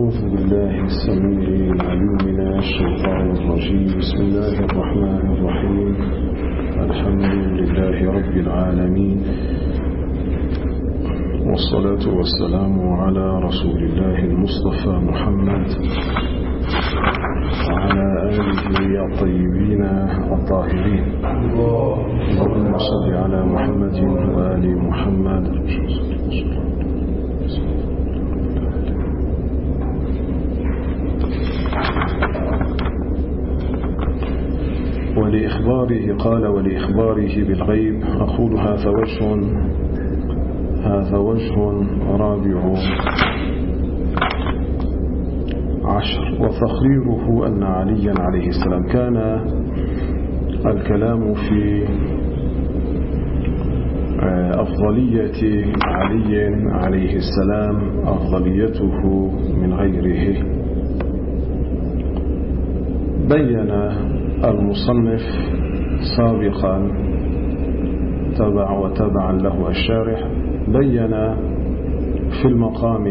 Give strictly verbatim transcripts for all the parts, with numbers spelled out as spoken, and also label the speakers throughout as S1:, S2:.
S1: أعوذ بالله السميع العليم من الشيطان الرجيم. بسم الله الرحمن الرحيم. الحمد لله رب العالمين، والصلاة والسلام على رسول الله المصطفى محمد وعلى آله الطيبين الطاهرين. اللهم صل على محمد وآل محمد. ولإخباره قال ولإخباره بالغيب. أقول هذا وجه هذا وجه رابع عشر. وتقريره أن عليا عليه السلام كان الكلام في أفضلية علي عليه السلام أفضليته من غيره. بين المصنف سابقا تبع وتبعا له الشارح، بين في المقام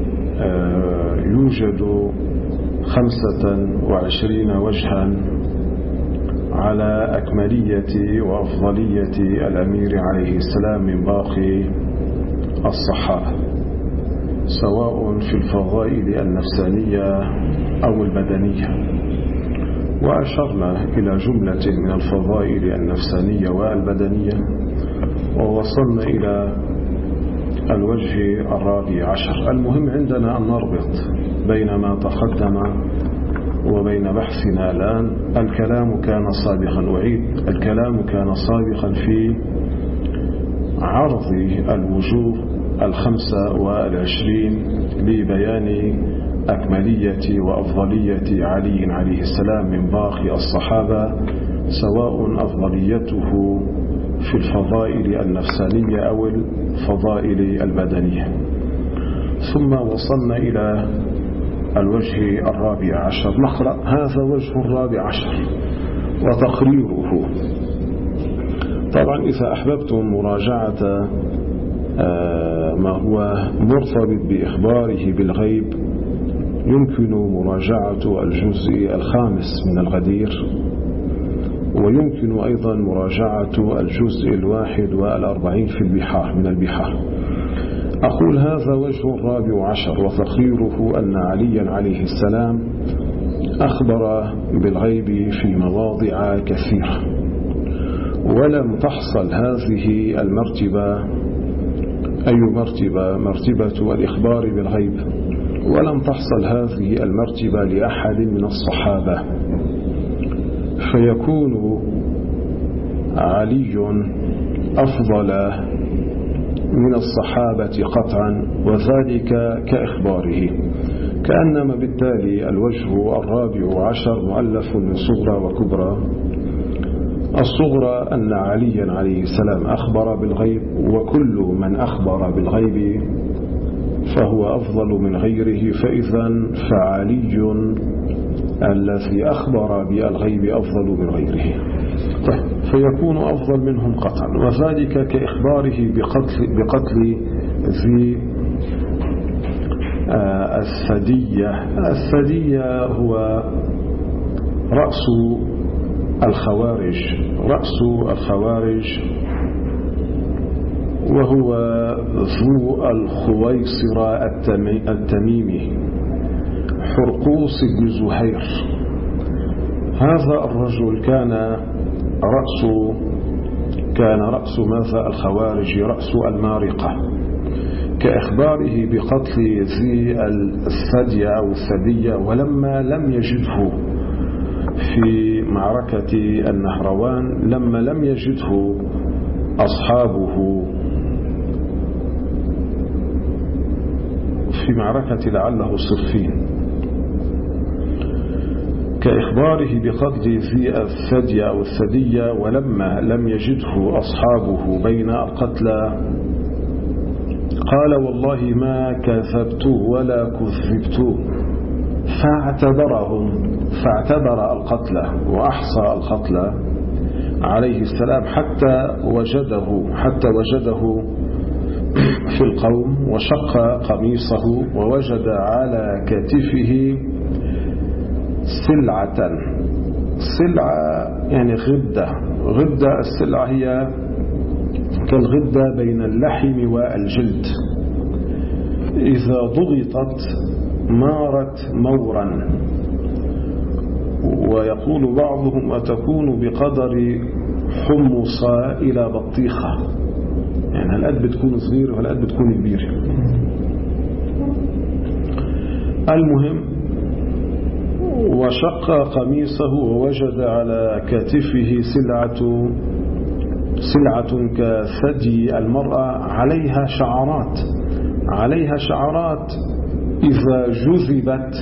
S1: يوجد خمسة وعشرين وجها على أكملية وأفضلية الأمير عليه السلام من باقي الصحابة، سواء في الفضائل النفسانية أو البدنية. وأشرنا إلى جملة من الفضائل النفسانية والبدنية، ووصلنا إلى الوجه الرابع عشر. المهم عندنا أن نربط بين ما تقدم وبين بحثنا الآن. الكلام كان سابقا، أعيد الكلام كان سابقا في عرض الوجوه الخمسة والعشرين لبيان أكملية وأفضلية علي عليه السلام من باقي الصحابة، سواء أفضليته في الفضائل النفسانية أو الفضائل البدنية. ثم وصلنا إلى الوجه الرابع عشر. نقرأ هذا وجه الرابع عشر وتقريره. طبعا إذا أحببتم مراجعة ما هو مرتبط بإخباره بالغيب، يمكن مراجعة الجزء الخامس من الغدير، ويمكن أيضا مراجعة الجزء الواحد والأربعين في البحار من البحار. أقول هذا وجه الرابع عشر وتقريره أن عليا عليه السلام أخبر بالغيب في مواضع كثيرة، ولم تحصل هذه المرتبة أي مرتبة مرتبة الإخبار بالغيب، ولم تحصل هذه المرتبة لأحد من الصحابة، فيكون علي أفضل من الصحابة قطعا، وذلك كإخباره. كأنما بالتالي الوجه الرابع عشر مؤلف من صغرى وكبرى. الصغرى أن عليا عليه السلام أخبر بالغيب، وكل من أخبر بالغيب فهو أفضل من غيره، فإذا فعلي الذي أخبر بالغيب أفضل من غيره، فيكون أفضل منهم قطعا، وذلك كإخباره بقتل, بقتل ذي الثدية. الثدية هو رأس الخوارج رأس الخوارج وهو ذو الخويصرة التميمي حرقوس بن زهير. هذا الرجل كان رأس كان رأس ماذا الخوارج، رأس المارقة، كإخباره بقتل ذي الثدية أو الثدية. ولما لم يجده في معركة النهروان، لما لم يجده أصحابه في معركة لعله صفين، كإخباره بقتل ذي الثدية أو الثدية، ولما لم يجده أصحابه بين القتلى قال والله ما كذبت ولا كذبت، فاعتبرهم فاعتبر القتلى وأحصى القتلى عليه السلام حتى وجده حتى وجده في القوم وشق قميصه ووجد على كتفه سلعة. سلعة يعني غدة. غدة السلعة هي كالغدة بين اللحم والجلد، إذا ضغطت مارت مورا. ويقول بعضهم أتكون بقدر حمصة إلى بطيخة، يعني هالقد بتكون صغيرة وهالقد بتكون كبيرة. المهم وشق قميصه ووجد على كتفه سلعة سلعة كثدي المرأة عليها شعرات عليها شعرات إذا جذبت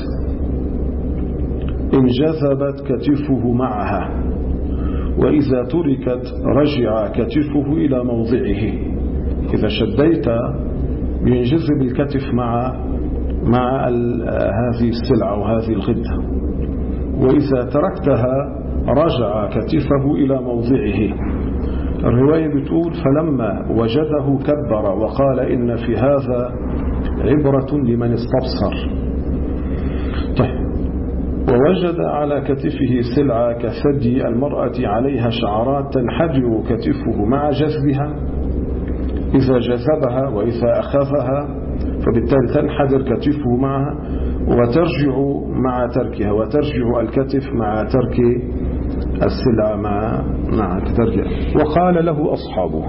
S1: انجذبت كتفه معها، وإذا تركت رجع كتفه إلى موضعه. إذا شديت ينجذب الكتف مع مع هذه السلعة وهذه الغدة، وإذا تركتها رجع كتفه إلى موضعه. الرواية بتقول فلما وجده كبر وقال إن في هذا عبرة لمن استبصر. طيب، ووجد على كتفه سلعة كثدي المرأة عليها شعرات تنحدر كتفه مع جذبها، إذا جذبها وإذا أخذها فبالتالي تنحدر كتفه معها وترجع مع تركها، وترجع الكتف مع ترك السلعة مع مع تركها. وقال له أصحابه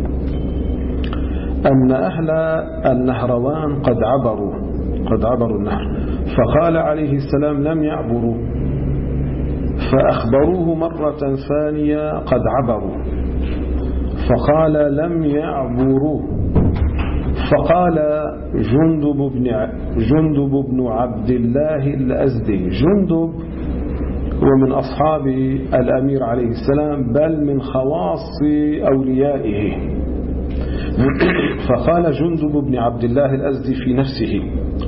S1: أن أهل النهروان قد عبروا قد عبروا النهر، فقال عليه السلام لم يعبروا، فأخبروه مرة ثانية قد عبروا، فقال لم يعبروا، فقال جندب بن جندب بن عبد الله الأزدي. جندب هو من أصحاب الأمير عليه السلام، بل من خواص أوليائه. فقال جندب بن عبد الله الأزدي في نفسه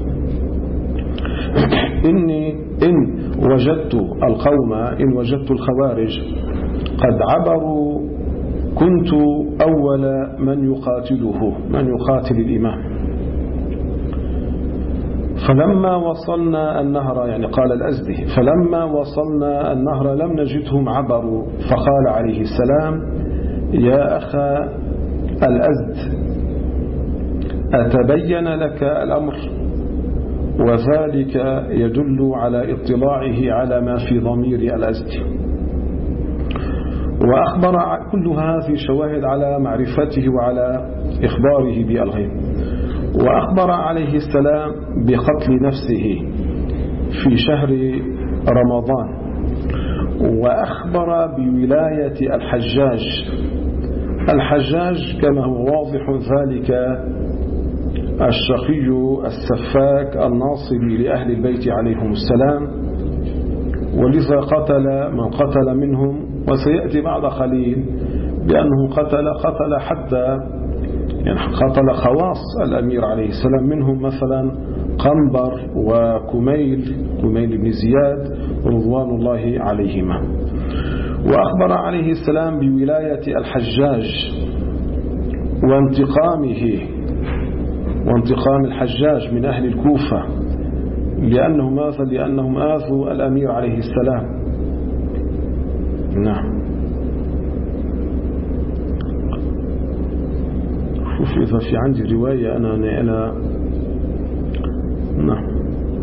S1: إني إن وجدت القوم إن وجدت الخوارج قد عبروا كنت أول من يقاتله من يقاتل الإمام. فلما وصلنا النهر، يعني قال الأزدي، فلما وصلنا النهر لم نجدهم عبروا، فقال عليه السلام يا أخا الأزد أتبين لك الأمر؟ وذلك يدل على اطلاعه على ما في ضمير الأزد. وأخبر كل هذه شواهد على معرفته وعلى إخباره بالغيب. وأخبر عليه السلام بقتل نفسه في شهر رمضان، وأخبر بولاية الحجاج. الحجاج كما هو واضح ذلك الشقي السفاك الناصب لأهل البيت عليهم السلام، ولذا قتل من قتل منهم، وسيأتي بعد قليل بأنه قتل قتل حتى يعني قتل خواص الأمير عليه السلام، منهم مثلا قنبر وكميل كميل بن زياد رضوان الله عليهما. وأخبر عليه السلام بولاية الحجاج وانتقامه وانتقام الحجاج من أهل الكوفة، لأنه ماذا؟ لأنهم آذوا الأمير عليه السلام. نعم. شوف إذا في عندي رواية أنا أنا نعم.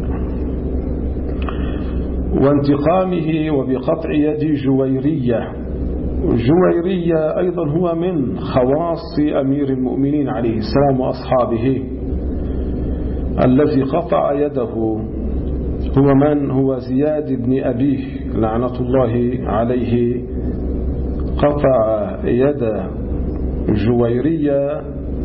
S1: وانتقامه وبقطع يد جويرية. جويرية أيضا هو من خواص أمير المؤمنين عليه السلام وأصحابه. الذي قطع يده هو من؟ هو زياد بن أبيه لعنة الله عليه، قطع يد جويرية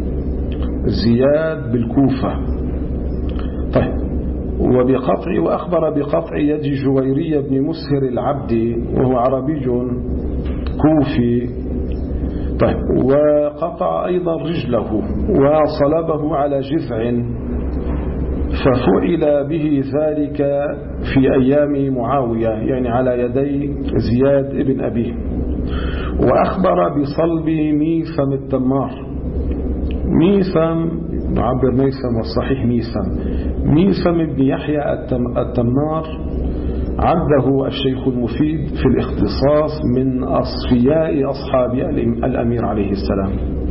S1: زياد بالكوفة. طيب، وبقطع وأخبر بقطع يد جويرية بن مسهر العبد وهو عربي كوفي. طيب، وقطع أيضا رجله وصلبه على جذع، ففعل به ذلك في أيام معاوية، يعني على يدي زياد بن أبيه. وأخبر بصلب ميثم التمار. ميثم نعبر ميثم والصحيح ميثم ميثم بن يحيى التمار عده الشيخ المفيد في الاختصاص من أصفياء أصحاب الأمير عليه السلام.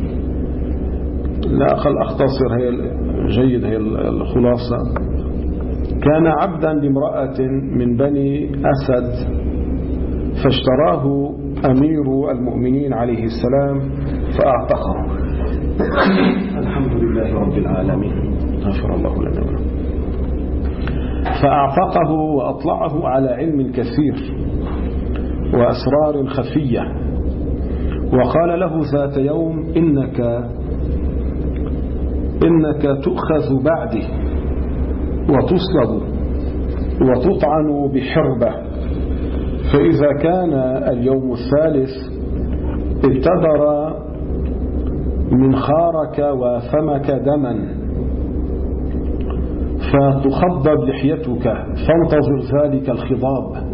S1: لا أخل أختصر هي جيد هي الخلاصة. كان عبدا لامرأة من بني أسد فاشتراه أمير المؤمنين عليه السلام فأعتقه. الحمد لله رب العالمين غفر الله لنا ولكم. فأعتقه وأطلعه على علم كثير وأسرار خفية، وقال له ذات يوم إنك إنك تؤخذ بعدي وتصلب وتطعن بحربة، فإذا كان اليوم الثالث ابتدر من خارك وفمك دما فتخضب لحيتك فانتظر ذلك الخضاب،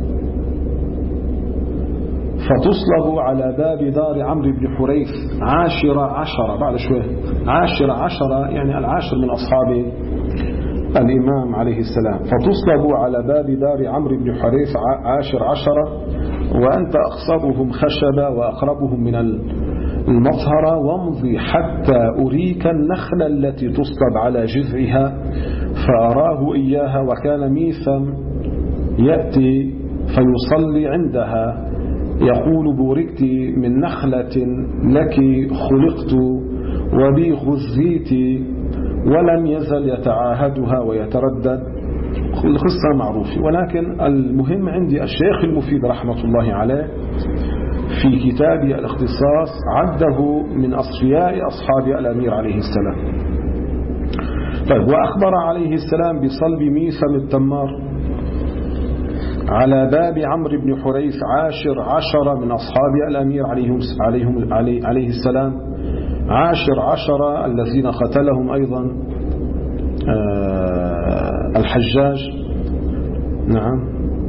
S1: فتصلب على باب دار عمرو بن حريث عاشر عشرة بعد شوية عاشر عشرة يعني العاشر من أصحاب الإمام عليه السلام، فتصلب على باب دار عمرو بن حريث عاشر عشرة وأنت أقصبهم خشبا وأقربهم من المطهرة، وامضي حتى أريك النخلة التي تصلب على جذعها. فأراه إياها، وكان ميثم يأتي فيصلي عندها يقول بوركت من نخلة لك خلقت وبي غذيت، ولم يزل يتعاهدها ويتردد. القصة معروفة، ولكن المهم عندي الشيخ المفيد رحمة الله عليه في كتابه الاختصاص عده من أصفياء أصحاب الأمير عليه السلام. طيب، وأخبر عليه السلام بصلب ميثم التمار على باب عمرو بن حريث عاشر عشرة من أصحاب الأمير عليهم عليهم عليه, عليه السلام، عاشر عشرة الذين قتلهم أيضا الحجاج. نعم.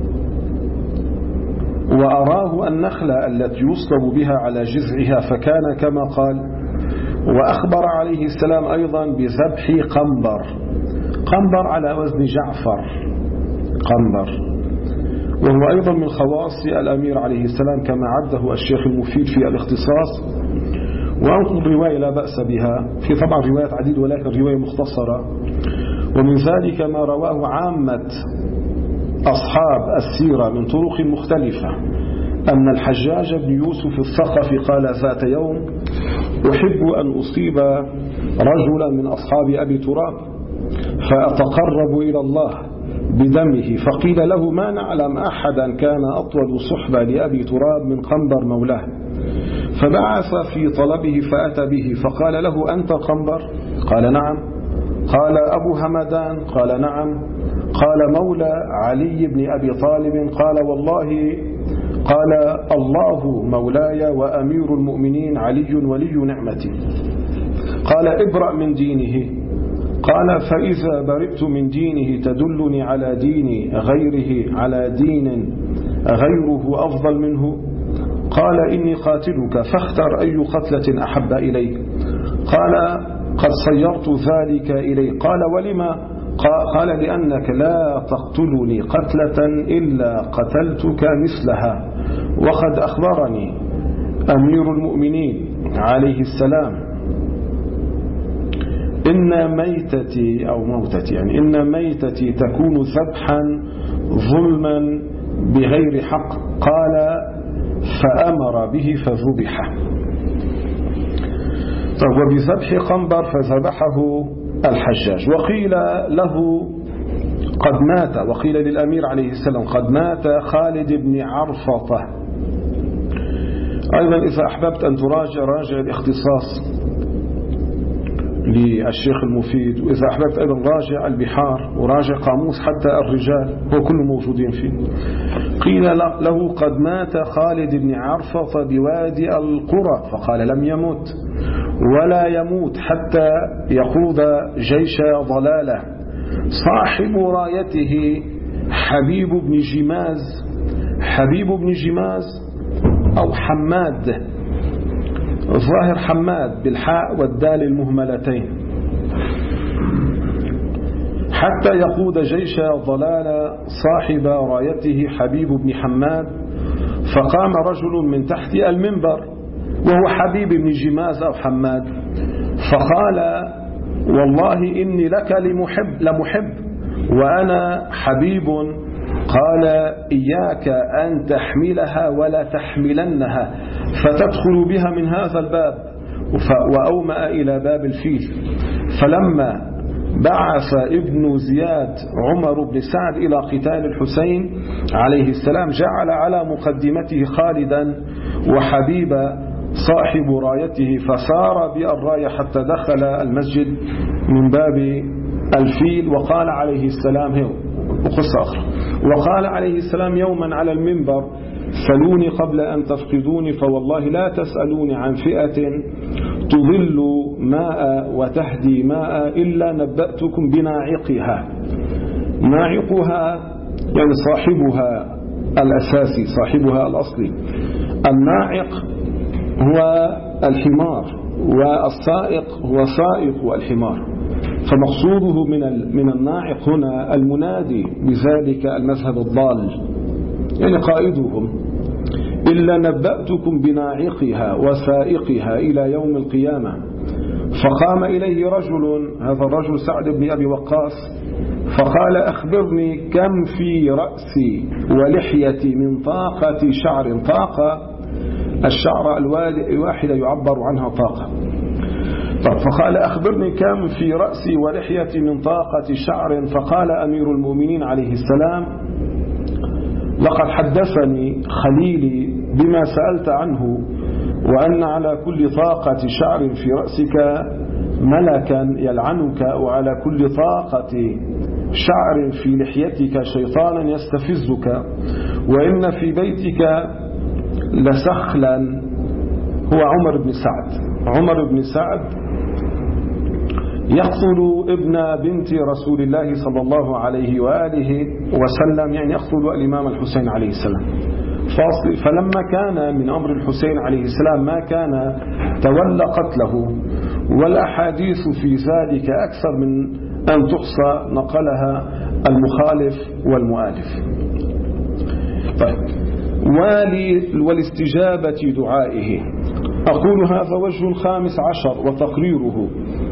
S1: وأراه النخلة التي يصلب بها على جذعها فكان كما قال. وأخبر عليه السلام أيضا بذبح قنبر، قنبر على وزن جعفر قنبر، وهو أيضا من خواص الأمير عليه السلام كما عده الشيخ المفيد في الاختصاص. وأنقل رواية لا بأس بها، في طبعا روايات عديد ولكن رواية مختصرة، ومن ذلك ما رواه عامة أصحاب السيرة من طرق مختلفة أن الحجاج بن يوسف الثقفي قال ذات يوم أحب أن أصيب رجلا من أصحاب أبي تراب فأتقرب إلى الله بدمه، فقيل له ما نعلم أحدا كان أطول صحبة لأبي تراب من قنبر مولاه، فبعث في طلبه فأتى به فقال له أنت قنبر؟ قال نعم. قال أبو همدان؟ قال نعم. قال مولى علي بن أبي طالب؟ قال والله قال الله مولاي وأمير المؤمنين علي ولي نعمتي. قال ابرأ من دينه. قال فإذا برئت من دينه تدلني على دين غيره على دين غيره أفضل منه؟ قال إني قاتلك فاختر أي قتلة أحب إليك. قال قد صيرت ذلك إليه. قال ولما؟ قال لأنك لا تقتلني قتلة إلا قتلتك مثلها، وقد أخبرني أمير المؤمنين عليه السلام إن ميتتي أو موتتي يعني إن ميتتي تكون ذبحا ظلما بغير حق. قال فأمر به فذبح. وبذبح قنبر فذبحه الحجاج. وقيل له قد مات، وقيل للأمير عليه السلام قد مات خالد بن عرفطة. أيضا إذا أحببت أن تراجع راجع الاختصاص للشيخ المفيد، وإذا أحببت أيضا راجع البحار وراجع قاموس حتى الرجال، هو كله موجودين فيه. قيل له قد مات خالد بن عرفطة بوادي القرى، فقال لم يمت ولا يموت حتى يقود جيش ضلالة. صاحب رايته حبيب بن جماز، حبيب بن جماز أو حماد ظاهر حماد بالحاء والدال المهملتين. حتى يقود جيش ضلال صاحب رايته حبيب بن حماد، فقام رجل من تحت المنبر وهو حبيب بن جماز أو حماد، فقال والله إني لك لمحب لمحب وأنا حبيب. قال إياك أن تحملها ولا تحملنها فتدخل بها من هذا الباب، وأومأ إلى باب الفيل. فلما بعث ابن زياد عمر بن سعد إلى قتال الحسين عليه السلام جعل على مقدمته خالدا وحبيب صاحب رايته، فسار بالراية حتى دخل المسجد من باب الفيل. وقال عليه السلام هو وقصة أخرى وقال عليه السلام يوما على المنبر: سلوني قبل أن تفقدوني، فوالله لا تسألوني عن فئة تضل ماء وتهدي ماء إلا نبأتكم بناعقها. ناعقها يعني صاحبها الأساسي، صاحبها الأصلي. الناعق هو الحمار، والسائق هو سائق الحمار. فمقصوده من من الناعق هنا المنادي بذلك المذهب الضال، يعني قائدهم. إلا نبأتكم بناعقها وسائقها إلى يوم القيامة. فقام إليه رجل، هذا الرجل سعد بن أبي وقاص، فقال: أخبرني كم في رأسي ولحيتي من طاقة شعر. طاقة الشعر الواحدة يعبر عنها طاقة. فقال: أخبرني كم في رأسي ولحيتي من طاقة شعر. فقال أمير المؤمنين عليه السلام: لقد حدثني خليلي بما سألت عنه، وأن على كل طاقة شعر في رأسك ملكا يلعنك، وعلى كل طاقة شعر في لحيتك شيطانا يستفزك، وإن في بيتك لسخلا. هو عمر بن سعد. عمر بن سعد يقتل ابن بنت رسول الله صلى الله عليه وآله وسلم، يعني يقتل الإمام الحسين عليه السلام. فلما كان من أمر الحسين عليه السلام ما كان تولى قتله، والأحاديث في ذلك أكثر من أن تحصى نقلها المخالف والمؤالف. طيب، والاستجابة دعائه. أقول هذا وجه خامس عشر وتقريره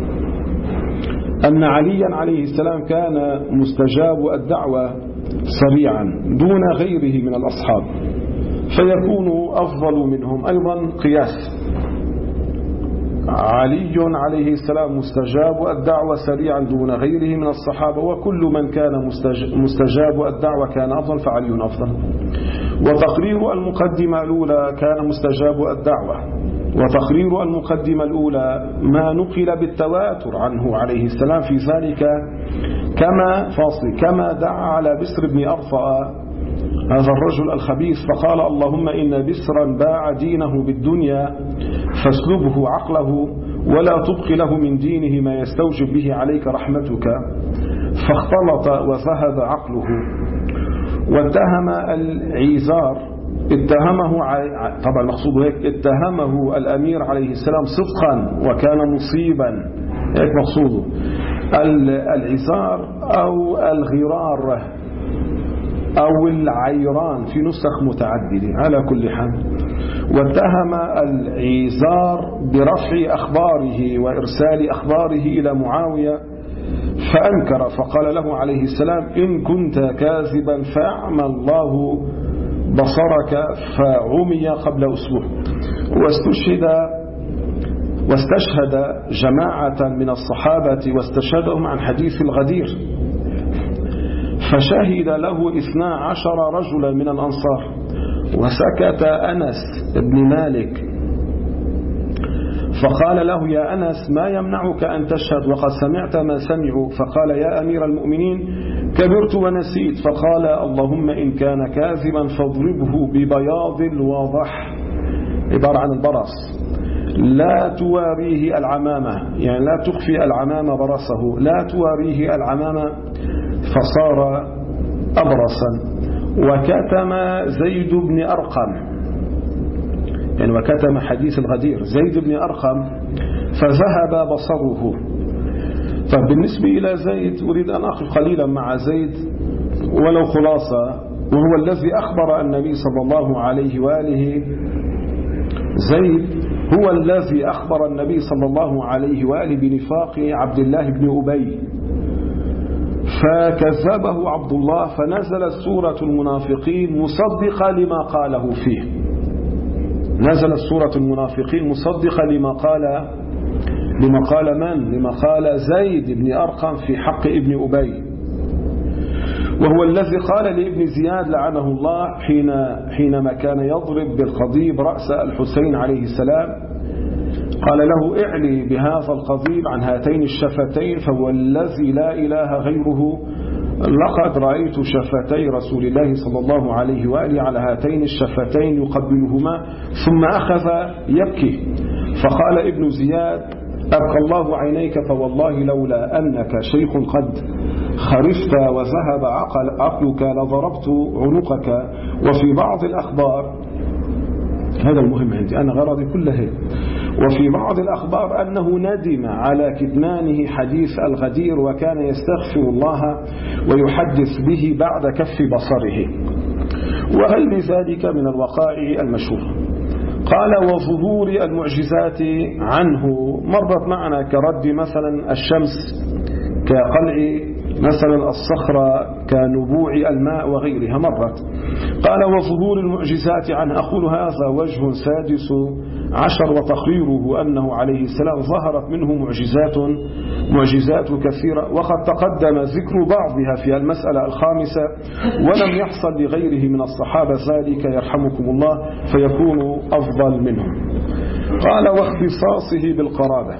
S1: أن عليا عليه السلام كان مستجاب الدعوة سريعا دون غيره من الأصحاب، فيكون أفضل منهم. أيضا قياس: علي عليه السلام مستجاب الدعوة سريعا دون غيره من الصحابة، وكل من كان مستجاب الدعوة كان أفضل، فعلي أفضل. وتقرير المقدمة الأولى كان مستجاب الدعوة، وتقرير المقدمة الأولى ما نقل بالتواتر عنه عليه السلام في ذلك، كما فاصل كما دعا على بسر بن أرطأ هذا الرجل الخبيث، فقال: اللهم إن بسرا باع دينه بالدنيا فاسلبه عقله ولا تبق له من دينه ما يستوجب به عليك رحمتك. فاختلط وذهب عقله. واتهم العيزار، اتهمه طبعا المقصود هيك، اتهمه الأمير عليه السلام صدقا وكان مصيبا، هيك مقصوده. العزار أو الغرار أو العيران في نسخ متعددة على كل حال. واتهم العزار برفع أخباره وإرسال أخباره إلى معاوية، فأنكر، فقال له عليه السلام: إن كنت كاذبا فأعمى الله بصرك، فعمي قبل أسبوع. واستشهد واستشهد جماعة من الصحابة واستشهدهم عن حديث الغدير، فشهد له اثنا عشر رجلا من الأنصار. وسكت أنس بن مالك فقال له: يا أنس ما يمنعك أن تشهد وقد سمعت ما سمعوا؟ فقال: يا أمير المؤمنين كبرت ونسيت. فقال: اللهم إن كان كاذبا فاضربه ببياض واضح، عبارة عن البرص، لا تواريه العمامة، يعني لا تخفي العمامة برصه، لا تواريه العمامة، فصار أبرصا. وكتم زيد بن أرقم يعني وكتم حديث الغدير زيد بن أرقم فذهب بصره. فبالنسبة إلى زيد أريد أن أقف قليلا مع زيد ولو خلاصة، وهو الذي أخبر النبي صلى الله عليه وآله زيد هو الذي أخبر النبي صلى الله عليه وآله بنفاق عبد الله بن أبي، فكذبه عبد الله فنزلت سورة المنافقين مصدقة لما قاله فيه. نزلت سورة المنافقين مصدقة لما قال لما قال من؟ لما قال زيد بن أرقم في حق ابن أبي، وهو الذي قال لابن زياد لعنه الله حين حينما كان يضرب بالقضيب رأس الحسين عليه السلام، قال له اعلي بهذا القضيب عن هاتين الشفتين فهو الذي لا إله غيره لقد رأيت شفتي رسول الله صلى الله عليه وآله على هاتين الشفتين يقبلهما، ثم أخذ يبكي فقال ابن زياد أبقى الله عينيك فوالله لولا أنك شيخ قد خرفت وذهب عقل عقلك لضربت عنقك. وفي بعض الأخبار، هذا المهم عندي أنا غرضي كله، وفي بعض الأخبار أنه ندم على كتمانه حديث الغدير وكان يستغفر الله ويحدث به بعد كف بصره، وهل لذلك من الوقائع المشهورة. قال وظهور المعجزات عنه مرت معنا كرد مثلا الشمس، كقلع مثلا الصخرة، كنبوع الماء وغيرها مرت. قال وظهور المعجزات عنه، أقول هذا وجه سادس عشر وتقريره أنه عليه السلام ظهرت منه معجزات معجزات كثيرة، وقد تقدم ذكر بعضها في المسألة الخامسة، ولم يحصل لغيره من الصحابة ذلك يرحمكم الله فيكون أفضل منهم. قال واختصاصه بالقرابة،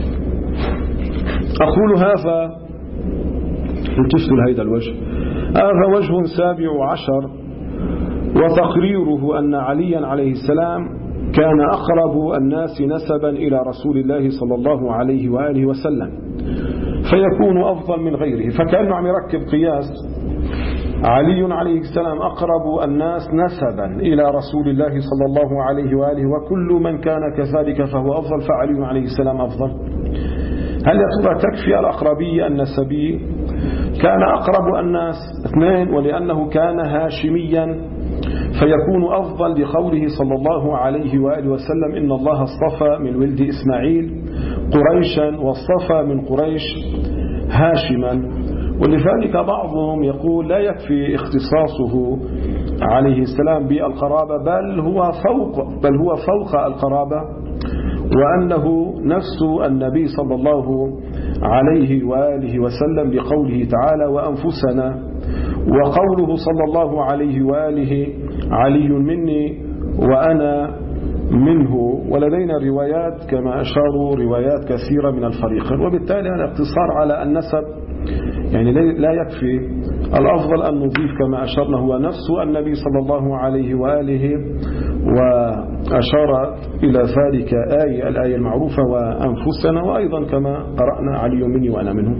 S1: أقول هذا انتشتوا لهذا الوجه، هذا وجه سابع عشر وتقريره أن عليا عليه السلام كان أقرب الناس نسبا إلى رسول الله صلى الله عليه وآله وسلم فيكون أفضل من غيره. فكأنه عم يركب قياس، علي عليه السلام أقرب الناس نسبا إلى رسول الله صلى الله عليه وآله، وكل من كان كذلك فهو أفضل، فعلي عليه السلام أفضل. هل يا ترى تكفي الأقربية النسبية؟ كان أقرب الناس اثنين، ولأنه كان هاشميا فيكون أفضل لقوله صلى الله عليه وآله وسلم إن الله اصطفى من ولد إسماعيل قريشا واصطفى من قريش هاشما. ولذلك بعضهم يقول لا يكفي اختصاصه عليه السلام بالقرابة، بل هو فوق بل هو فوق القرابة، وأنه نفس النبي صلى الله عليه وآله وسلم بقوله تعالى وأنفسنا، وقوله صلى الله عليه وآله علي مني وأنا منه. ولدينا روايات كما أشاروا روايات كثيرة من الفريقين، وبالتالي الاقتصار على النسب يعني لا يكفي. الأفضل أن نضيف كما أشرنا هو نفس النبي صلى الله عليه وآله، وأشار إلى ذلك آية الآية المعروفة وأنفسنا، وأيضا كما قرأنا علي مني وأنا منه.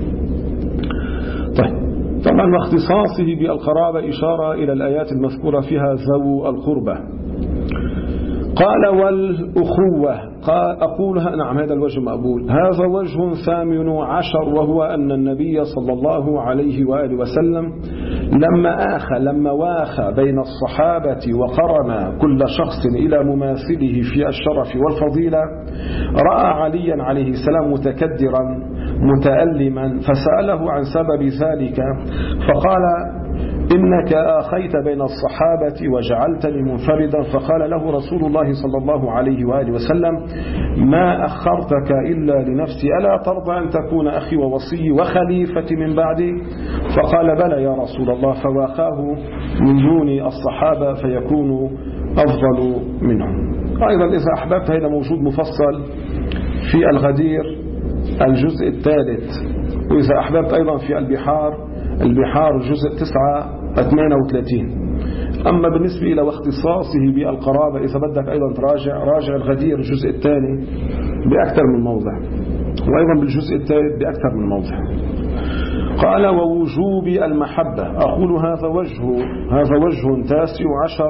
S1: طيب طبعا واختصاصه بالقرابة إشارة إلى الآيات المذكورة فيها ذو القربة. قال والأخوة، قال أقولها نعم هذا الوجه مقبول. هذا وجه ثامن عشر، وهو أن النبي صلى الله عليه وآله وسلم لما آخى لما واخى بين الصحابة وقرن كل شخص إلى مماثله في الشرف والفضيلة، رأى عليا عليه السلام متكدرا متألما فسأله عن سبب ذلك، فقال إنك آخيت بين الصحابة وجعلتني منفردا. فقال له رسول الله صلى الله عليه وآله وسلم ما أخرتك إلا لنفسي، ألا ترضى أن تكون أخي ووصي وخليفتي من بعدي؟ فقال بلى يا رسول الله، فواخاه من دون الصحابة فيكون أفضل منهم. أيضا إذا أحببت هذا موجود مفصل في الغدير الجزء الثالث، وإذا أحببت أيضا في البحار البحار الجزء تسعة ثمانية وثلاثين. أما بالنسبة إلى واختصاصه بالقرابة إذا بدك أيضا تراجع راجع الغدير الجزء الثاني بأكثر من موضع، وأيضا بالجزء الثالث بأكثر من موضع. قال ووجوب المحبة، أقول هذا وجه هذا وجه تاسع عشر،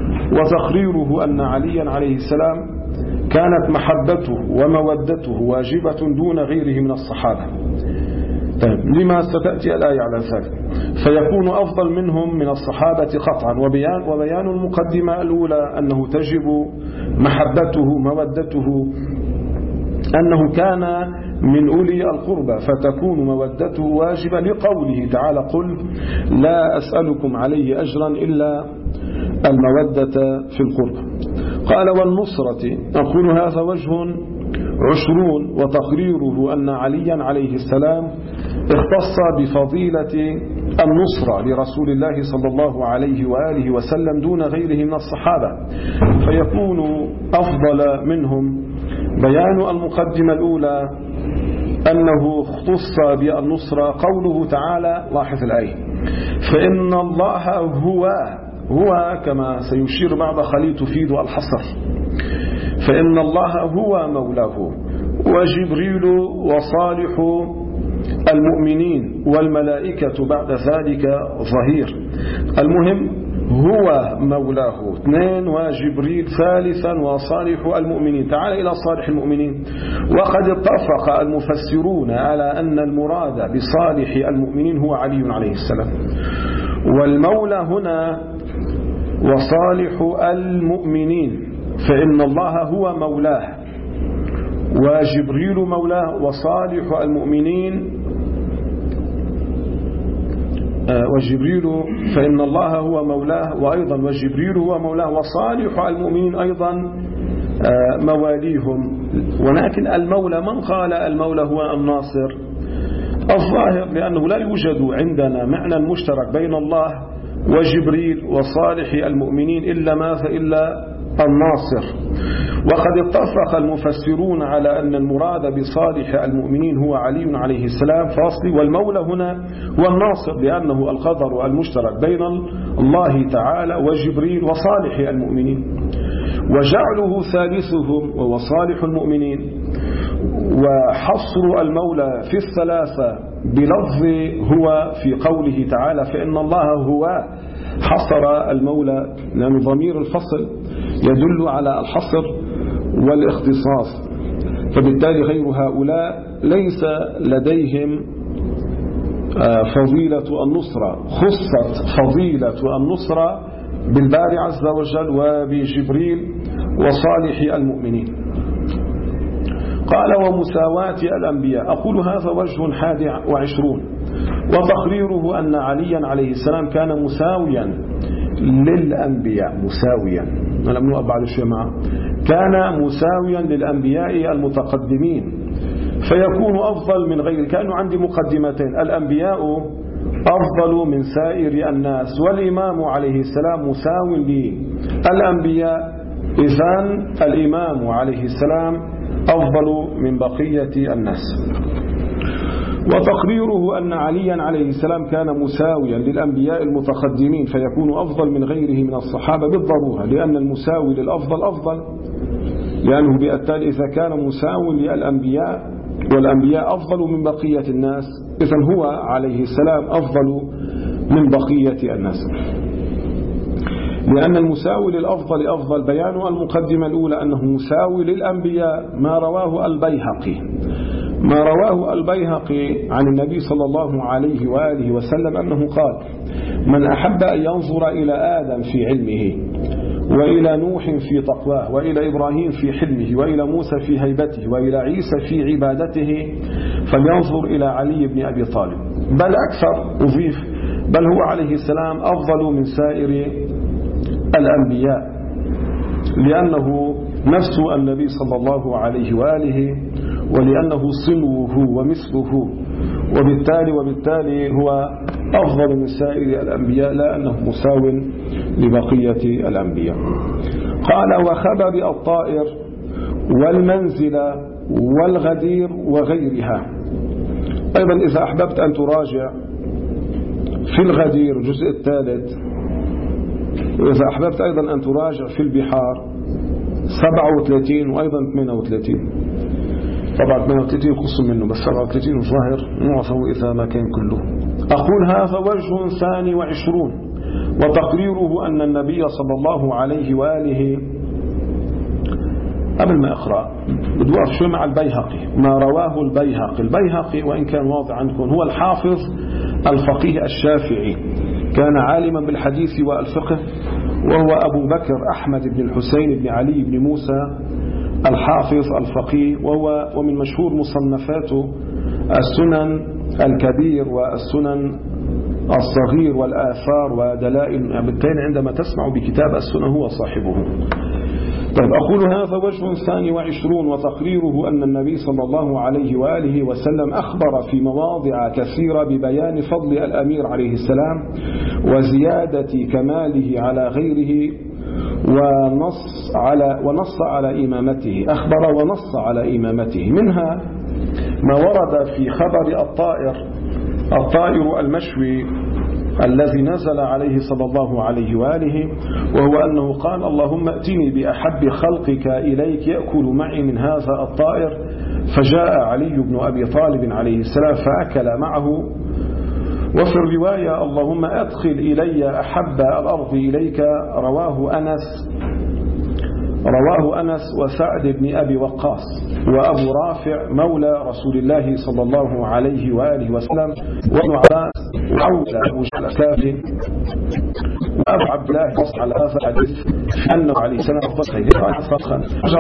S1: وتقريره أن عليا عليه السلام كانت محبته ومودته واجبة دون غيره من الصحابة. طيب لما ستأتي الآية على ذلك؟ فيكون أفضل منهم من الصحابة قطعا. وبيان, وبيان المقدمة الأولى أنه تجب محبته مودته أنه كان من أولي القربى، فتكون مودته واجبة لقوله تعالى: قل لا أسألكم عليه أجرا إلا المودة في القربى. قال: والنصرة. أقول هذا وجه عشرون، وتقريره أن عليا عليه السلام اختص بفضيلة النصرة لرسول الله صلى الله عليه وآله وسلم دون غيره من الصحابة، فيكون أفضل منهم. بيان المقدمة الأولى أنه اختص بالنصرة قوله تعالى، لاحظ الآية: فإن الله هو هو كما سيشير بعض خليل تفيد الحصر، فإن الله هو مولاه وجبريل وصالح المؤمنين والملائكة بعد ذلك ظهير. المهم هو مولاه اثنين، وجبريل ثالثا، وصالح المؤمنين. تعال إلى صالح المؤمنين. وقد اتفق المفسرون على أن المراد بصالح المؤمنين هو علي عليه السلام، والمولى هنا وصالح المؤمنين، فإن الله هو مولاه وجبريل مولاه وصالح المؤمنين وجبريل فإن الله هو مولاه، وأيضا وجبريل هو مولاه، وصالح المؤمنين أيضا مواليهم. ولكن المولى، من قال المولى هو الناصر؟ الظاهر لأنه لا يوجد عندنا معنى مشترك بين الله وجبريل وصالح المؤمنين إلا ماذا؟ إلا الناصر. وقد اتفق المفسرون على أن المراد بصالح المؤمنين هو علي عليه السلام فاصل، والمولى هنا هو الناصر، لأنه القدر المشترك بين الله تعالى وجبريل وصالح المؤمنين. وجعله ثالثهم وهو صالح المؤمنين، وحصر المولى في الثلاثة بلفظ هو في قوله تعالى: فإن الله هو، حصر المولى، لأن ضمير الفصل يدل على الحصر والاختصاص، فبالتالي غير هؤلاء ليس لديهم فضيلة النصرة. خصت فضيلة النصرة بالباري عز وجل وبجبريل وصالح المؤمنين. قال: ومساواة الأنبياء. أقول هذا وجه حادي وعشرون، وتقريره أن عليا عليه السلام كان مساويا للأنبياء. مساويا لم نؤب بعد شيء معه. كان مساويا للأنبياء المتقدمين، فيكون أفضل من غير. كانوا عندي مقدمتين: الأنبياء أفضل من سائر الناس، والإمام عليه السلام مساو للأنبياء، إذن الإمام عليه السلام أفضل من بقية الناس. وتقريره أن عليا عليه السلام كان مساويا للأنبياء المتقدمين، فيكون أفضل من غيره من الصحابة بالضرورة، لأن المساوي للأفضل أفضل، لأنه بالتالي إذا كان مساوي للأنبياء والأنبياء أفضل من بقية الناس، إذن هو عليه السلام أفضل من بقية الناس، لأن المساوي للأفضل أفضل. بيان المقدمة الأولى أنه مساوي للأنبياء ما رواه البيهقي ما رواه البيهقي عن النبي صلى الله عليه وآله وسلم أنه قال: من أحب أن ينظر إلى آدم في علمه، وإلى نوح في تقواه، وإلى إبراهيم في حلمه، وإلى موسى في هيبته، وإلى عيسى في عبادته، فلينظر إلى علي بن أبي طالب. بل أكثر أضيف: بل هو عليه السلام أفضل من سائر الأنبياء، لأنه نفس النبي صلى الله عليه وآله، ولأنه صنوه ومثله، وبالتالي وبالتالي هو أفضل من سائر الأنبياء، لا أنه مساو لبقية الأنبياء. قال: وخبر الطائر والمنزل والغدير وغيرها. أيضا إذا أحببت أن تراجع في الغدير الجزء الثالث، وإذا أحببت أيضا أن تراجع في البحار سبعة وثلاثين وأيضا ثمانية وثلاثين. طبعا ثمانية وثلاثين قص منه، بس سبعة وثلاثين الظاهر معظم إذا ما كان كله. أقول هذا وجه ثاني وعشرون، وتقريره أن النبي صلى الله عليه وآله. قبل ما أقرأ بدي أقف شوي مع البيهقي، ما رواه البيهقي. البيهقي وإن كان واضح عنكم هو الحافظ الفقيه الشافعي، كان عالما بالحديث والفقه، وهو أبو بكر أحمد بن الحسين بن علي بن موسى الحافظ الفقيه، وهو ومن مشهور مصنفاته السنن الكبير والسنن الصغير والآثار ودلائل. يعني بالتالي عندما تسمع بكتاب السنن هو صاحبه. طيب أقول هذا وجه ثاني وعشرون، وتقريره أن النبي صلى الله عليه وآله وسلم أخبر في مواضع كثيرة ببيان فضل الأمير عليه السلام وزيادة كماله على غيره، ونص على ونص على إمامته. أخبر ونص على إمامته. منها ما ورد في خبر الطائر الطائر المشوي الذي نزل عليه صلى الله عليه وآله، وهو أنه قال: اللهم ائتني بأحب خلقك إليك يأكل معي من هذا الطائر. فجاء علي بن أبي طالب عليه السلام فأكل معه. وفي الرواية: اللهم أدخل إلي أحب الأرض إليك. رواه أنس رواه أنس وسعد بن أبي وقاص وأبو رافع مولى رسول الله صلى الله عليه وآله وسلم، وابن عباس وعودة أبو جهل كافر وأبو عبد الله قص على هذا الحديث أنه عليه السلام أفضل خيرها فخا.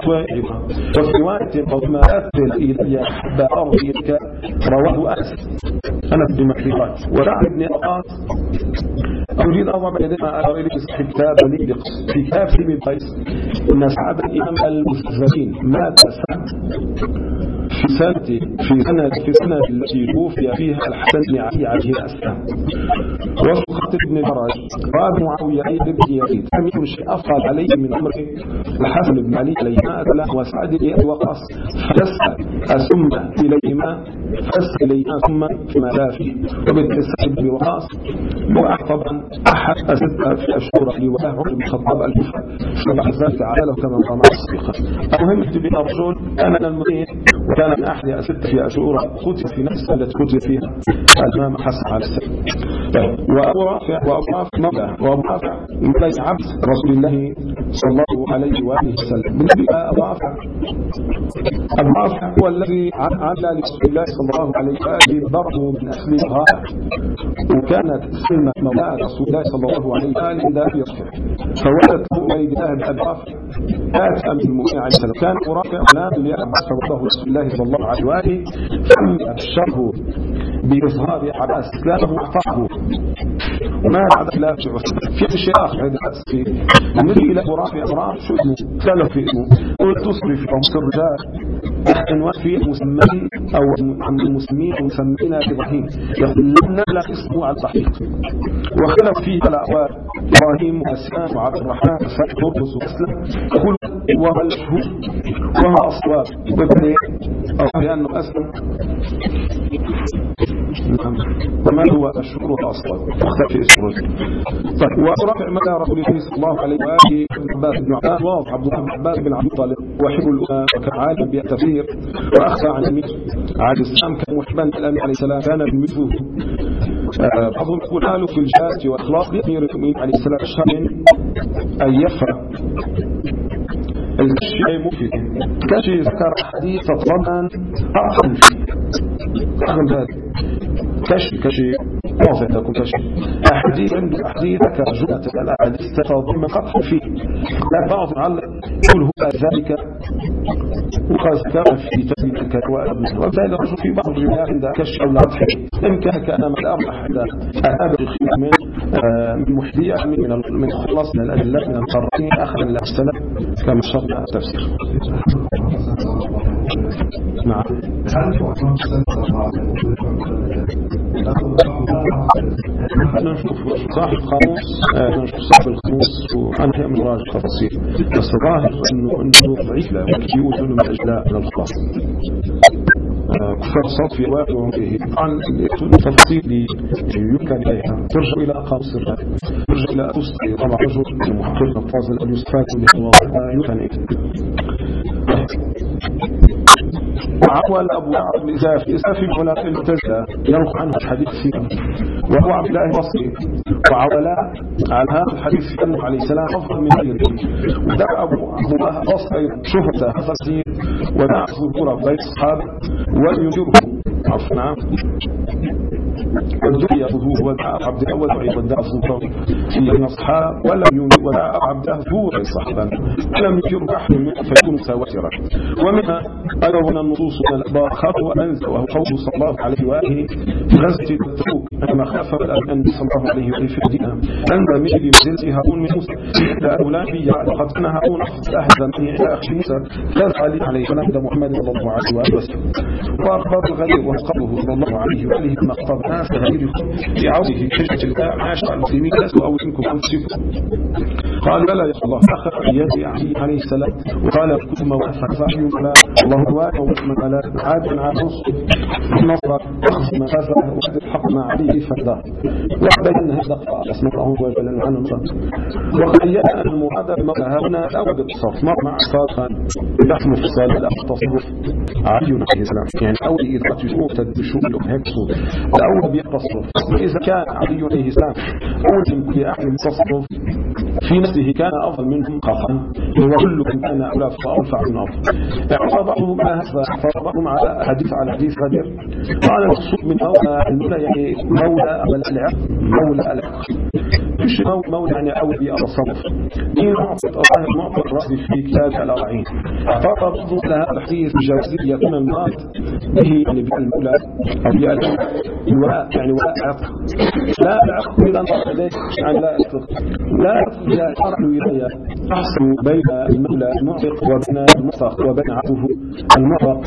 S1: وفي رواية: اللهم أدخل إلي أحب الأرض إليك. رواه أنس أنس بن محرقات وسعد بن وقاص. أريد أن أضع يدنا أريد صاحب كتاب لي في كتاب ابن قيس إن سعد الإمام المستزكين مات سعد في سنة في سنة في سنة التي توفي فيها الحسن بن علي عليه السلام. وفقت ابن الفرج قال معاوية بن يزيد لم يكن شيء أفضل عليه من عمر الحسن بن علي عليه السلام وسعد بن أبي وقاص، فدس أسم إليهما فدس إليهما ثم فيما لا فيه. وبالتسعد بن وقاص هو طبعا أحد أسد في أشهر لواه عمر بن الخطاب الكوفة، فبعد ذلك عاله كما قام الصديقة. المهم بين الرجل كان من المدين وكان من أحد أسد في أشهر قتل في نفس التي قتل فيها الإمام حسن عليه السلام. وأبو رافع وأبو رافع مولى وأبو رافع مولى عبد رسول الله صلى الله عليه وآله وسلم. بالنبي أبو رافع أبو رافع هو الذي عمل لرسول الله صلى الله عليه وآله ضربه من أسل الغاية، وكانت سنة مولى رسول الله صلى الله عليه وآله لا يصفح. فولد عبيد الله بن أبي رافع آت أمير المؤمنين عليه السلام. كان أبو رافع نادى لعباس فوضاه رسول الله صلى الله عليه وآله فأبشره بإظهار عباس إسلامه وأعطاه. وما بعد خلاف في شيء آخر هذا السير النبي إلى أبو رافع أبو رافع شو اسمه؟ قال في اسمه قل تصرف أو الرجال أحسن في مسمين أو المسلمين مسمينا إبراهيم يقول لم نبلغ اسمه على التحقيق. وخلف فيه الأعوار إبراهيم وأسلام وعبد الرحمن وسعد بربس وأسلم يقول وهو الشهور وهو أصواب وبدأ أو لأنه أسلم. نعم. وما هو الشهور والأصواب اختفي اسمه. طيب ورفع مدى رسول الله صلى الله عليه وآله عباس بن عباس واضح عبد الله بن عباس بن عبد طالب وحب الأمة وكان عالم بالتفسير وأخفى عن الأمير عليه السلام كان محبا الأمير عليه السلام كان بمثله. بعضهم يقول حاله في الجهات وإخلاص لأمير المؤمنين عليه السلام الشر أن يفرق الكشي مفيد. الكشي ذكر حديث تضمن أقل أقل هذا كشي كشي واضح تكون كشي أحاديث عنده أحاديث ذكر جملة الأحاديث تضمن قطع فيه، لا بعض معلق يقول هو ذلك وقد ذكر في تبين الكتوى وبالتالي الرجل في بعض الروايات عند كشي أو العطف إن كان كأنما الأربع عند أبد الخير من من محدية من من خلاص من الأدلة من القرآن أخذ الله السلام كما شرع التفسير. نعم. نشوف صاحب القاموس نشوف صاحب القاموس وأنا هي من راجع تفاصيل بس الظاهر إنه إنه ضعيف لا يوجد إنه من أجلاء من الخلاص كفر صوت في واقع به عن التفاصيل يمكن إليها ترجع إلى قاموس الرأي ترجع إلى أسطري طبعا رجل المحقق الفاضل أن يستفاد من الواقع يمكن إليه. وعول أبو عبد الإزاف إزاف ولا المعتزلة ينقل عنه الحديث فيه وهو عبد الله البصري وعولاء على هذا الحديث أنه عليه السلام أفضل من غيره. ودعا أبو بصري شهرة فسير ودعا ظهور بين الصحابة وينجره عفوا نعم والدنيا ظهور ودعا عبد الأول ودعا ظهور في الأصحاب ولم ينجر ودعا عبد ظهور الصحابة ولم ينجر أحد منهم فيكون متواترا. ومنها أيضا من النصوص من الأخبار خاف أنزل وهو قوله صلى الله عليه وآله في غزوة تبوك أنما خاف النبي صلى الله عليه وآله في المدينة أنزل من بمنزلة هارون من موسى إحدى أولادي لقد كان هارون أخذ أهل من إلى أخي موسى فاز عليه عليه السلام إلى محمد صلى الله عليه وآله وسلم وأخبار الغريب وقبله صلى الله عليه وآله ما اقتضى الناس غيرهم في عوده حجة الله عاشر المسلمين لست أو منكم أنفسكم. قال بلى يا الله أخذ بيدي علي عليه السلام وقال كتم وأفعل فأحيوا فلا الله واحد ومن ألا عاد على نصر النصر أخذ مفازة وحد الحق مع عليه فالدار وحد أنه دقاء اسمه وجل عن النصر وخيأ المعادة بمقها هنا أود التصرف مر مع صادقا تحمل في الصالة التصرف علي عليه السلام يعني أول إذا تشوف تدشوف هيك صوت الأول بيتصرف إذا كان علي عليه السلام أول من كل أحد التصرف في نفسه كان أفضل منهم قطعا وكل من كان أولى فأرفع من أفضل. اعترض بعضهم على هذا اعترض بعضهم على حديث على حديث غدير قال المقصود من مولى المولى يعني مولى العقل مولى العقل مش مولى يعني أول بالتصرف دين معطى الله معطى الرأس في كتاب الأربعين. اعترض بعضهم على هذا الحديث بجوازية يكون المراد به يعني بالمولى أو بالولاء يعني ولاء عقل لا العقل إذا انظر إليه يعني لا يعتق لا إذا شرع الولاية تحصل بين المولى المعتق وبين المطلق وبين عبده المعتق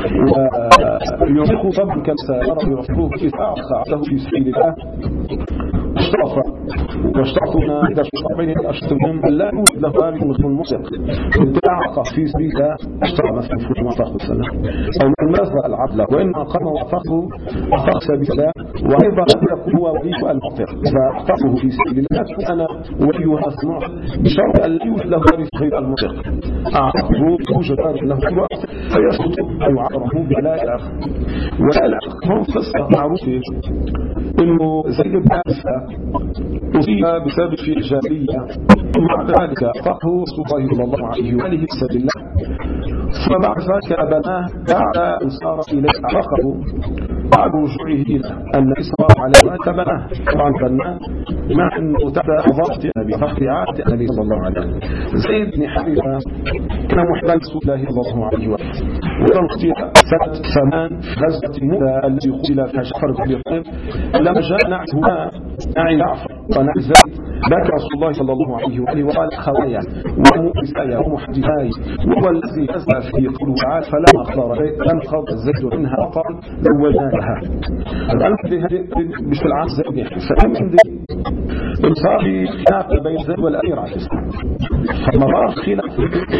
S1: ويعتق طبعا كما سيرى يعتقوه كيف أعطى عبده في سبيل الله اشترف واشترطنا إذا اشترط بين الأشترهم لا يوجد له ذلك مثل المطلق ادعى في سبيل الله اشترى مثلا في المعتق والسلام أو من ماذا العدل وإنما قام وأعتقه أعتق سبيل الله وأيضا يكون هو ولي المعتق فأعتقه في سبيل الله أنا ولي هذا النوع بشرط أن لا يوجد له ذلك غير المطلق أعتقه يوجد ذلك له فيسقط أو عبره بلا العقل ولا العقل هم قصة معروفة إنه زي البعثة أصيب بسبب في الجاهلية ومع ذلك أعتقه رسول الله صلى الله عليه وآله بسبب الله فبعد ذلك بناه بعد أن صار إليه أعتقه بعد رجوعه إلى النبي صلى الله عليه وسلم بناه طبعا بناه مع أنه تبدأ ضغط النبي تحت عهد النبي صلى الله عليه وسلم. زيد بن حارثة كان محبا رسول الله صلى الله عليه وسلم وكان اختير سنة ثمان في غزوة مؤتة التي قتل فيها جعفر بن أبي طالب لما جاء نعت نعي جعفر ونعي زيد بكى رسول الله صلى الله عليه وآله وقال خوايا ومؤسايا ومحدثاي وهو الذي نزل في قوله تعالى فلما اختار لم خض الزيد منها أطل زوجنا لها. الآن مش في العام زيد فهم عندي صار في خلاف بين زيد والأمير عليه السلام فلما رأى الخلاف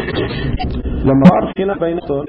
S1: لما رأى الخلاف بينهم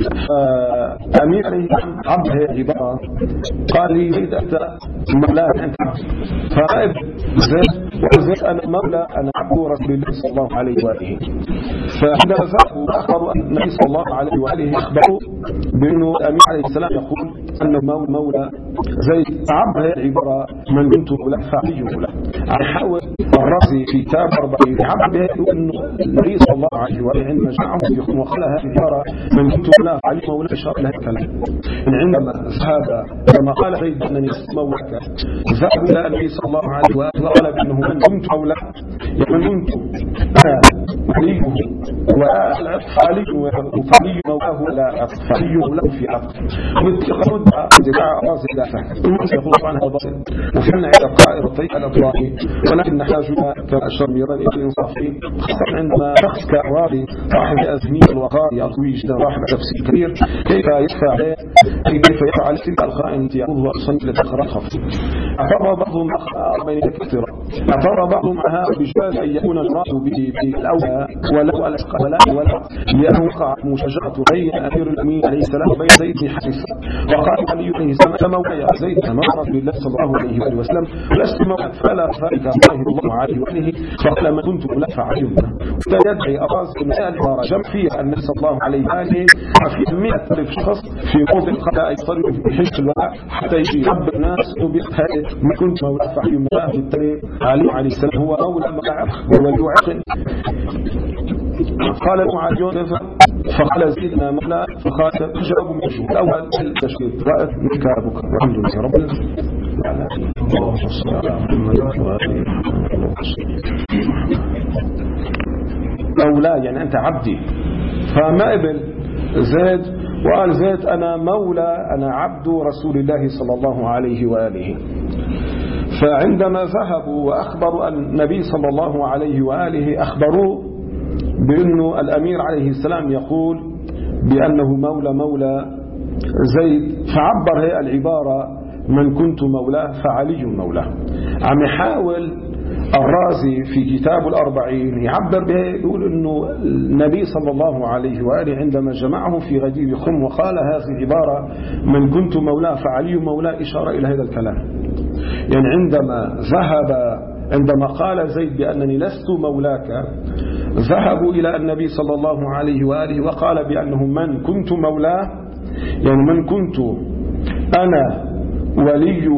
S1: أمير عليه عبد هذه عبارة قال لي زيد أنت مولاي أنت فرأيت زيد وزيد أنا مولى أنا عبد رسول الله صلى الله عليه وآله. فعندما ذهبوا أخبروا أن النبي صلى الله عليه وآله أخبروا بأنه الأمير عليه السلام يقول أنه مولى زيد عبد هذه عبارة من كنت مولى فعلي مولى عن حاول الرأسي في كتاب أربعين عبد هذه أنه النبي صلى الله عليه وآله عندما جاءه يخون وقال هذه العبارة من كنت مولى فعلي مولى إشارة لها الكلام. عندما ذهب لما قال زيد أنني مولك ذهب إلى النبي صلى الله عليه وآله وقال بأنه من كنت مولى يعني كنت أنا وليه وأعلى فعلي وفعلي مولاه لا فعلي مولاه في عقل واتقاد دفاع رازي دافع المنص يقول عنها بطل وفعلنا على قائر الطريق الأطلاقي ولكن نحتاج إلى كأشر ميران إلى الإنصاف خاصة عندما شخص كأعرابي صاحب أزمية الوقار يطوي جدا راحب تفسير كبير كيف يدفع عليه كيف يدفع على تلك الخائن التي يقوله أصلا لتخرج خفض. اعتبر بعضهم أربعين كثيرا اعتبر بعضهم معها بجواز أن يكون المراد بالأولى مولا ولا ولا ولا لأنه وقع مشاجرة بين أمير المؤمنين عليه السلام وبين زيد بن حارثة وقال علي عليه السلام أنت مولاي زيد أمر رسول الله صلى الله عليه وآله وسلم لست مولاك فلا ذلك الله عليه وآله فقال ما كنت مولاك فعلي فيدعي أراز من العبارة جمع فيها النبي صلى الله عليه وآله في مئة ألف شخص في موضع قضاء يصلوا في حج الوداع حتى يجي رب الناس وبيقول ما كنت مولاك فعلي مولاك بالتالي علي عليه السلام هو مولى ملعب هو يعقل. قال معاذ فقال زيدنا مولى فقال جواب مجهول الأول التشكيل رأت مكابك والحمد لله رب العالمين. اللهم صل على محمد وآله مولا يعني أنت عبدي فما قبل زيد وقال زيد أنا مولى أنا عبد رسول الله صلى الله عليه وآله. فعندما ذهبوا وأخبروا النبي صلى الله عليه وآله أخبروه بأنه الأمير عليه السلام يقول بأنه مولى مولى زيد فعبر هي العبارة من كنت مولاه فعلي مولاه. عم يحاول الرازي في كتاب الأربعين يعبر به يقول أنه النبي صلى الله عليه وآله عندما جمعه في غدير خم وقال هذه العبارة من كنت مولاه فعلي مولاه إشارة إلى هذا الكلام. يعني عندما ذهب عندما قال زيد بأنني لست مولاك ذهبوا إلى النبي صلى الله عليه وآله وقال بأنه من كنت مولاه يعني من كنت أنا وليه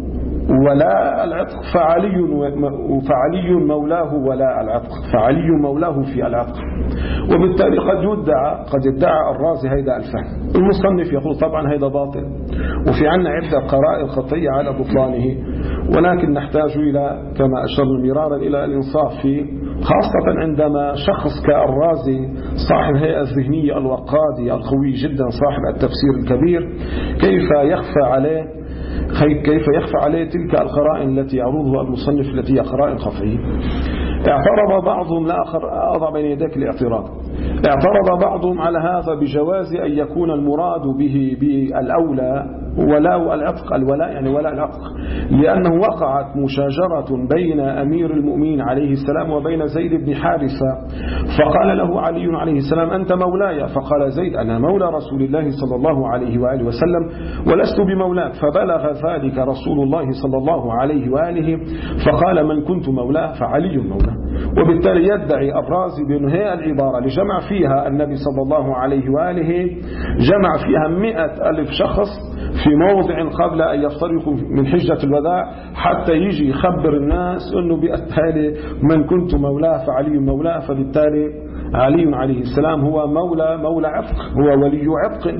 S1: ولا العتق فعلي فعلي مولاه ولا العتق فعلي مولاه في العتق. وبالتالي قد يدعى قد ادعى الرازي هيدا الفهم. المصنف يقول طبعا هيدا باطل وفي عنا عدة قرائن خطية على بطلانه ولكن نحتاج إلى كما أشرنا مرارا إلى الإنصاف فيه خاصة عندما شخص كالرازي صاحب هيئة الذهنية الوقادي القوي جدا صاحب التفسير الكبير كيف يخفى عليه كيف يخفى عليه تلك القرائن التي يعرضها المصنف التي هي قرائن خفية. اعترض بعضهم لآخر أضع بين يديك الاعتراض اعترض بعضهم على هذا بجواز أن يكون المراد به بالأولى ولاء العتق الولاء يعني ولاء العتق لأنه وقعت مشاجرة بين أمير المؤمنين عليه السلام وبين زيد بن حارثة فقال له علي عليه السلام أنت مولاي فقال زيد أنا مولى رسول الله صلى الله عليه وآله وسلم ولست بمولاك فبلغ ذلك رسول الله صلى الله عليه وآله فقال من كنت مولاه فعلي مولاه. وبالتالي يدعي الرازي بأن هي العبارة اللي جمع فيها النبي صلى الله عليه وآله جمع فيها مئة ألف شخص في موضع قبل أن يفترقوا من حجة الوداع حتى يجي يخبر الناس أنه بالتالي من كنت مولاه فعلي مولاه فبالتالي علي عليه السلام هو مولى مولى عتق هو ولي عتق.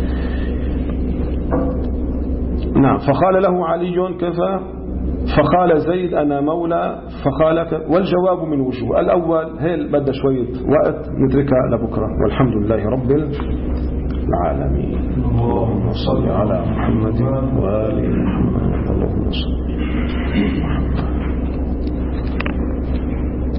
S1: نعم فقال له علي كذا فقال زيد أنا مولى فقال والجواب من وجوه. الأول هل بدأ شوية وقت نتركها لبكرة والحمد لله رب العالمين. اللهم صل على محمد وآل محمد. اللهم صل على محمد.